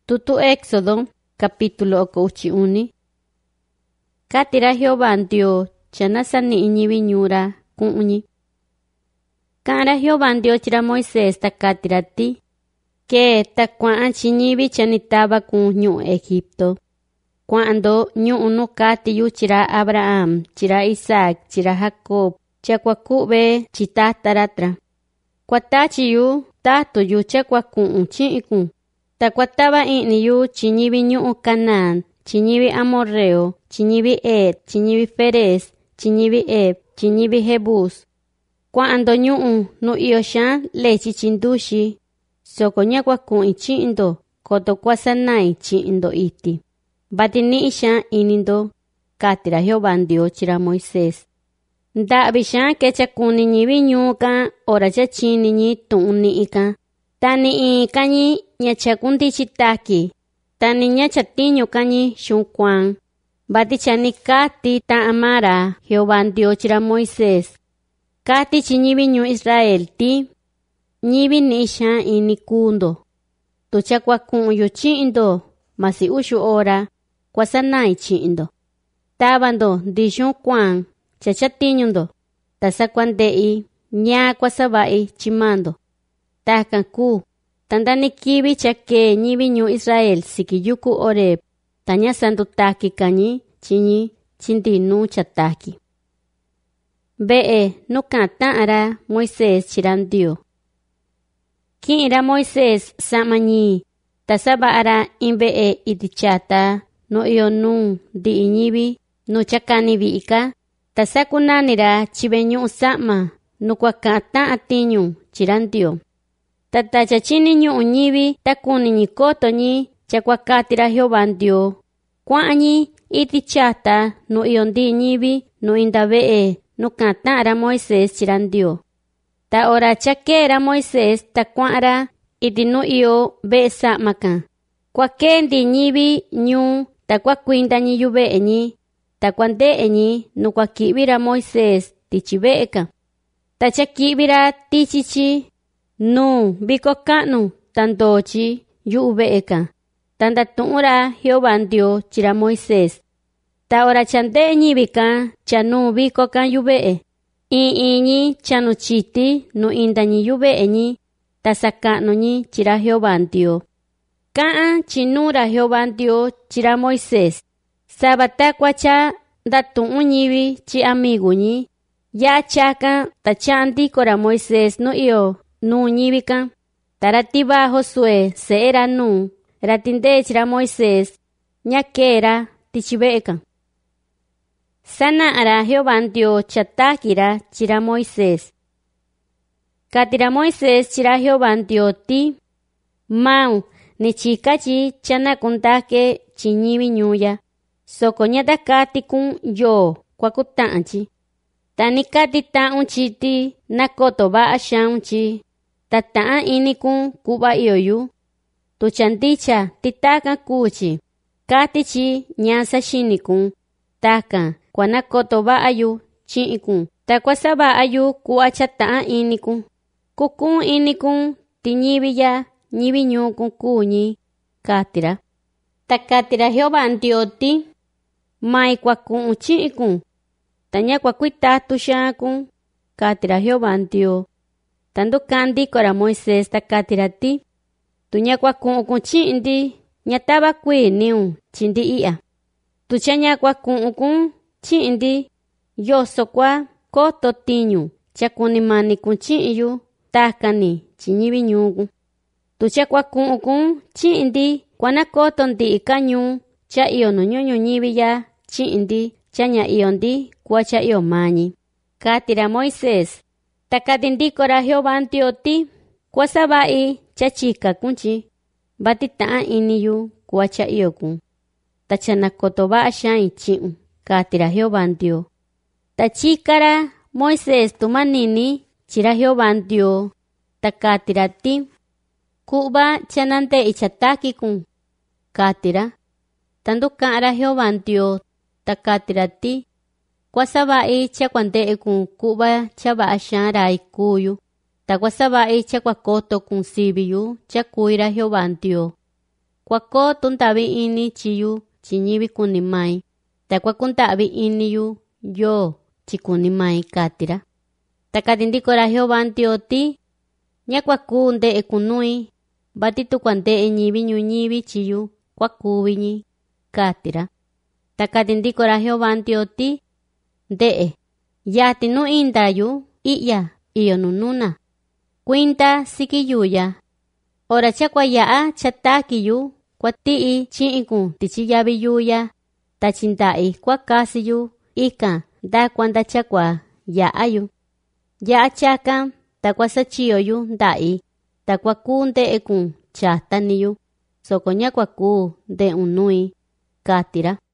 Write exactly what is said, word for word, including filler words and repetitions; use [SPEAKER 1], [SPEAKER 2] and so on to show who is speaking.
[SPEAKER 1] Tutu Éxodo, capítulo okochiuni. Katira Jehová Dios, chanasani iñibi ñura, kuñi. Kara Jehová Dios chira Moisés ta katira ti, que ta kuan chiñibi chanitaba kun ñu Egipto. Cuando ñu uno kati yu chira Abraham, chira Isaac, chira Jacob, chakwakube chitataratra. Kwatachi yu, tatu yu chakwakun chiikun. Ta kwataba ini yu chiñibi ñu Canaán, chiñibi Amorreo, chiñibi Ed, chiñibi Ferez, chiñibi Eb, chiñibi Jebus. Cuando ñu no ioshan lechi chindushi, sokonya kwakun ichindo, koto kwasanai chindo iti. Batini isha inindo, katira Jehová Dios chira Moisés. Nda bishan ke chakuni ñibi ñuka, ora chachini ñi tuni ika. Tani i kanyi ñachakundi chitaki, tani ñachatiño kanyi shunkuan. Bati chani kati ta amara Jehová Dios chira Moisés. Kati chiñibi ñu Israel ti, ñibi nisha ini kundo. Tuchakwa kun yu chindo, masi ushu ora, kwasanai chindo. Tabando di shunkuan, chachatiñundo, tasakwandei, ña kwasabai chimando. Takan ku, tandani kibi chake ñibi ñu Israel sikiyuku oreb, tanya sandu taki kanyi, chiñi, chindinu chataki. Bee, no kata ara Moisés chirandio. Kin ira Moisés samañi, tasaba ara inbee itichata, no ionu di iñibi, no chakani biika, tasakunanira chibeñu sama, no kwakata atiñu chirandio. Tata chachini ñu uñibi takuni ñi koto ñi chakwakatira Jehová Dios. Kuañi iti chata no iondi ñibi no indabee no katara Moisés chirandio. Ta ora chakera Moisés ta kuara iti no io besa maka. Kwakendi ñibi ñu ta kwakuinda ñi yube ñi. Ta kwande ñi no kwakibira Moisés tichibeeka. Ta chakibira tichichi. No, biko kanu, tandochi, yubeeka. Tanda tuura Jehová Dios chira Moisés. Ta ora chande ñibika, chanu biko kan yubee. I iñi chanu chiti, no inda ñi yubee ñi. Ta sakano ñi chira Jehová Dios. Kaan chinura Jehová Dios chira Moisés. Sabata kwacha datun ñibi chi amigo ñi. Ya chaka ta chandi kora Moisés no iyo. Nu ñibika, taratiba Josué se era nu, ratinde chira Moisés, ñakera tichibeeka. Sana ara Jehová Dios chatakira chira Moisés. Katira Moisés chira Jehová Dios ti, mau, ni chikachi chana kuntake chiñibi ñuya, sokoñata kati kun yo, kwakutanchi. Tani kati taun chiti, nakoto ba ashaun chi. Tataan ini kun kuba ioyu. Tuchandicha titaka kuchi. Katichi nyasa shini kun. Taka kwanakoto ba ayu chi ikun. Takwasa ba ayu kuacha taan ini kun. Kukun ini kun tiñibi ya ñibi ñu kun kuñi. Katira. Takatira Jehová Dios ti. Mai kwakun chi ikun. Tanya kwakuita tusha kun. Katira Jehová Dios. Tando kandi kora Moisés ta katira ti. Tunya kwa kun kun chindi. Nyataba kwe niu chindi iya. Tuchanya kwa kun kun chindi. Yoso kwa koto tinyu. Chakuni mani kun chinyu. Takani chinyibi nyugu. Tucha kwa kun kun chindi. Kwana koto ndi ikanyu. Cha iyo no nyonyo nyibi ya chindi. Chanya iyo ndi kwa cha iyo manyi. Katira Moisés. Takatindikora Jehová Dios ti, kwasabai chachika kunchi, batita iniyu kuacha iyokun. Tachanakotoba ashain chiun, katira Jehová Dios. Tachikara Moisés tumanini, chira Jehová Dios, takatira ti, kuba chanante ichataki kun, katira. Tandukara Jehová Dios, takatira ti, kwasabai chakwante kun kuba chaba ashara ikuyu. Ta kwasabai chakwakoto kun sibiyu chakuira Jehová Dios. Kuako tuntavi ini chiyu chiñivi kunimai. Ta kuakuntavi ini yu yo chikunimai katira. Takatindikora Jehová Antioti. Ña kuaku nde'e kunui. Batitu kuande'e ñivi ñuñivi chiyu kuakuviñi katira. Takatindikora Jehová Antioti. Nde'e. Yati nu indayu iya iyo nununa. Kuinta sikiyuya. Ora chakwa yaa chatakiyu. Kuati'i chi'iku tichiyaviyuya. Tachindai kuakasiyu. Ika da kuanda chakwa yaayu. Yaa chaka takuasachiyoyu ndai. Takuaku nde'eku chataniyu. Soko ña kuaku nde'unui katira.